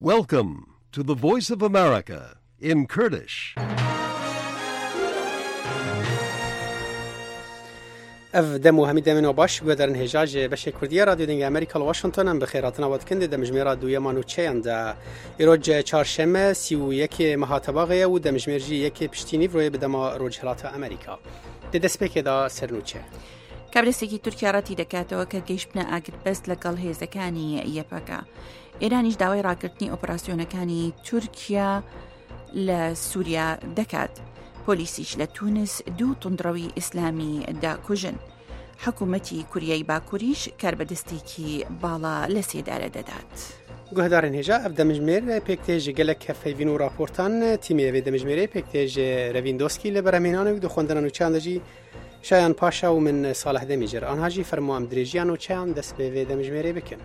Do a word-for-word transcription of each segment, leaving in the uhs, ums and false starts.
Welcome to the Voice of America in Kurdish. اف دمو همی دمنو باش گودرن هجاج بشه کردیه رادیو دنگ امریکا لواشنطن هم بخیراتنا ود کنده دمجمیر دوی مانو چیان دا ایروج چهارشنبه سی و یک مهاتباغه و دمجمیرجی یک پشتینی روی بدما روج هلات امریکا ده دسپیک دا سرنوچه کابرسێکی تورکیا ڕەتی دەکاتەوە کە گەیشتنە ئاگربەست لەگەڵ هێزەکانی یەپەکە. ئێرانیش داوای ڕاگررتنی ئۆپراسیۆنەکانی تورکیا لە سووریا دەکات. پۆلیسیش لە تونس دوو توندڕەوی ئیسلامی داکوژن. حکوومەتی کوریای باکووریش کاربەدەستێکی باڵا لە سێدارە دەدات. گوهدارن هێژا ئەف دەمژمێر پێکتێژ گەلک کە فەیڤین و راپۆرتان تیمێوێ دەمژمێرەی پێکتێژ ڕەڤیندۆسکی لە بەرهەمێنانێک دو خوێندنان و چاندەژی شایان پاشا و من صالح دەمیجر ئەنهاژی فەرموام درێژیان و چیان دەست بێوێ دەمژمێرەی بکەن.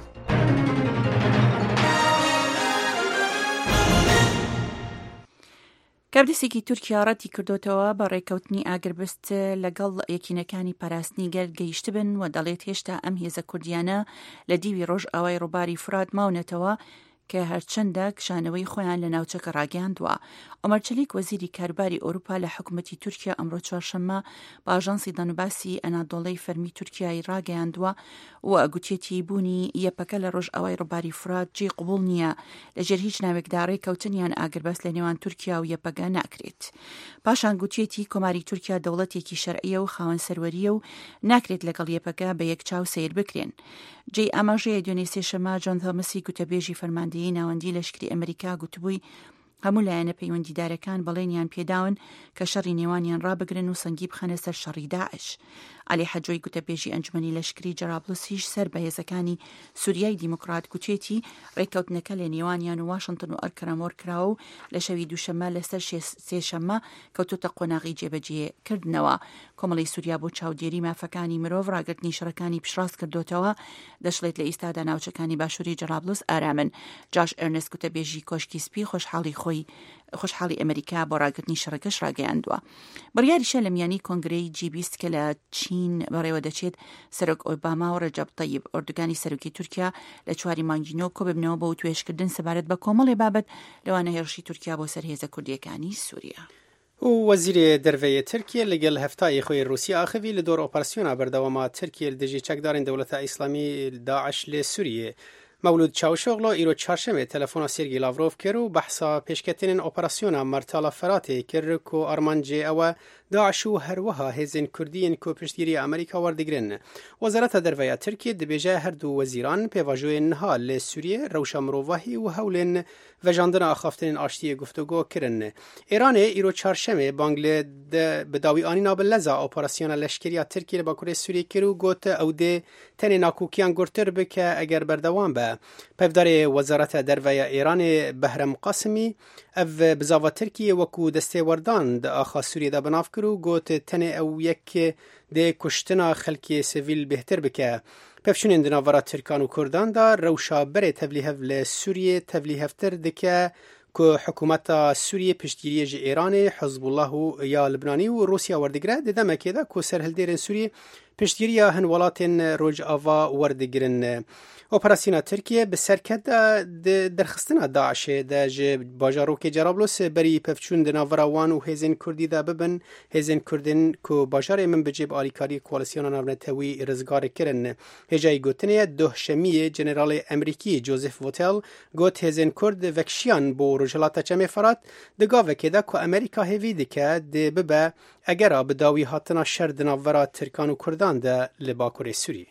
کابرسێکی تورکیا ڕەتی کردوتەوە بە ڕێکەوتنی ئاگربەست لەگەڵ یەکینەکانی پاراستنی گەل گەیشت بن و دەڵێت هێشتا ئەم هێزە کوردیانە لە دیوی ڕۆژ ئاوای ڕووباری فرات ماونەتەوە کە هەرچەندە کشانەوەی خۆیان لە ناوچەکە ڕاگەاندووە. ئۆمەر چەلیک وەزیری کارباری ئەوروپا لە حکوومەتی تورکیا ئەمڕۆ چوارشەممە بە ئاژانسی دەنوباسی ئەنادۆڵەی فەرمی تورکیای ڕاگەیاندووە و ئەگوتێتی بوونی یەپەکە لە ڕۆژ ئاوای ڕووباری فرات جێ قبوڵ نییە لەژێر هیچ ناوێکدا ڕێکەوتنیان ئاگربەست لە نێوان تورکیا و یەپەکە ناکرێت. پاشان گوتێتی کۆماری تورکیا دەوڵەتێکی شەرعیە و خاوەن سەروەریە و ناکرێت لەگەڵ یەپەکە بە یەک چاو سیر بکرێن. جێ ئاماژەیە دوێنێ سێشەممە جۆن تۆمەسی گوتەبێژی فەرماندەیی ناوەندی لەشکری ئەمریکا گوتبووی هەموو لایەنە پەیوەندیدارەکان بەڵێنیان پێداون کە شەڕی نێوانیان ڕابگرن و سەنگی بخەنە سەر شەڕی داعش. عەلی حەجۆی گوتەبێژی ئەنجومەنی لەشکری جەرابلوسیش سەر بە هێزەکانی سووریای دیموکرات گوتێتی ڕێکەوتنەکە لە نێوانیان و واشنگتن و ئەرکەرەمۆر کراوە و لە شەوی دووشەممە لەسەر سێشەممە کەوتوتە قۆناغی جێبەجێکردنەوە. کۆمەڵی سووریا بۆ چاودێری مافەکانی مرۆڤ ڕاگررتنی شەڕەکانی پیشڕاست کردوتەوە دەشڵێت لە ئیستادا ناوچەکانی باشووری جەرابلوس ئارامن. جاش ئەرنست گوتەبێژی کۆشکی سپی خۆشحاڵی خۆی خۆشحاڵی ئەمریکا بۆ ڕاگررتنی شەڕەکەش ڕاگەیاندووە. بڕیاریشە لە میانی کۆنگرەی جی بیست کە لە چین بەڕێوە دەچێت سەرۆک ئۆباما و ڕەجەب تەیب ئۆردوگانی سەرۆکی تورکیا لە چواری مانگینۆ کۆ ببنەوە بۆ توێشکردن سەبارەت بە کۆمەڵێ بابەت لەوانە هێرشی تورکیا بۆ سەر هێزە کوردیەکانی سووریا. و وەزیری دەرەوەیە تورکیا لەگەڵ هەفتای خۆی رووسیا ئاخەوی لە دۆر ئۆپەراسیۆنا بەردەوامە تورکیا لە دژی چەکدارین دەوڵەتە ئیسلامی داعش لە سووریە. مولود چاوشۆغڵۆ ئیرۆ چهارشەمێ تەلەفۆنا سێرگی لاڤرۆڤ کرد و بەحسا پێشکەتێنن ئۆپەراسیۆنا مەرتاڵە فەراتێ کرد کۆ ئەرمانجێ ئەوە داعش و هەروەها هێزن کوردیین کۆ پشتگیری ئەمریکا وەردەگرن. وەزارەتە دەرەوەیە تورکیا دەبێژە هەردوو وەزیران پێواژۆیە نها لە سووریە ڕەوشە مرۆڤاهی و هەولێن vejandina axaftinên aştiyê guftûgû kirin. Îranê îro çarşemê Banglê bi dawîanîna bi leza operasyona leşkeriya Tirkiye li Bakurê Sûriyê kir û got ew dê tenê nakûkiyan gurtir bike eger berdewam be. Pevdarê Wezareta Derveya Îranê Behrem Qasimî ev bi zava Tirkiye wekû destêwerdan di axa Sûriyê de binav kir û got tenê ew yek dê kuştina xelkê sivîl bêhtir bike. Pevçûnên di navbera Tirkan û Kurdan da rewşa berê tevlîhev li Sûriyê tevlîhevtir dike ku hikûmeta Sûriyê piştgiriyê ji Îranê, Hizbullah û ya Libnanî û Rûsya werdigire di demekê de ku serhildêrên Sûriyê piştgiriya hin welatên Rojava werdigirin. Operasyona Tirkiye bi serket de di derxistina Daişê de ji bajarokê Cerablus berî pevçûn di navbera wan û hêzên Kurdî de bibin. Hêzên Kurdên ku bajarê min bi cêb alîkarî koalîsyona navnetewî rizgarê kirin. Hêjayî gotinê dohşemiyê Generalê Emerîkî Joseph Votel got hêzên Kurd vekşiyan bo Rojhilata Çemê Ferat di gavekê de ku Amerîka hêvî dike dê bibe egera bi dawî hatina şer di navbera Tirkan û Kurdan de li Bakurê Sûriyê.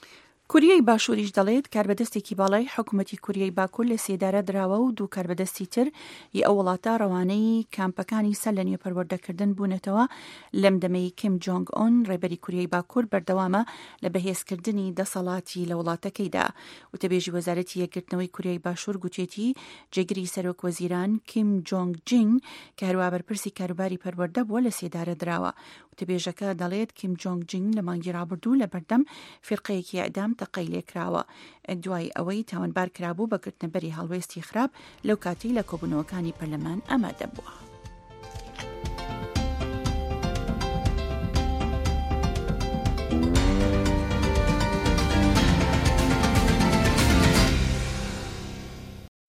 کوریای باشووریش دەڵێت کاربەدەستێکی باڵای حکوومەتی کوریای باکوور لە سێدارە دراوە و دوو کاربەدەستی تر ی ئەو وڵاتە ڕەوانەی کامپەکانی سەر لە نوێپەروەردەکردن بوونەتەوە لەم دەمەی کیم جۆنگ ئۆن ڕێبەری کوریای باکوور بەردەوامە لە بەهێزکردنی دەسەڵاتی لە وڵاتەکەیدا. وتەبێژی وەزارەتی یەکگرتنەوەی کوریای باشوور گوتێتی جێگری سەرۆک وەزیران کیم جۆنگ جینگ کە هەروە بەرپرسی کاروباری پەروەردە بووە لە سێدارە دراوە. وتەبێژەکە دەڵێت کیم جۆنگ جینگ لە مانگی ڕابردوو لە بەردەم فیرقەیەکی ئەعدام تەقەی لێکراوە دوای ئەوەی تاوانبار کرابوو بە گرتنەبەری هەڵوێستی خراپ لەو کاتەی لە کۆبوونەوەکانی پەرلەمان ئامادە بووە.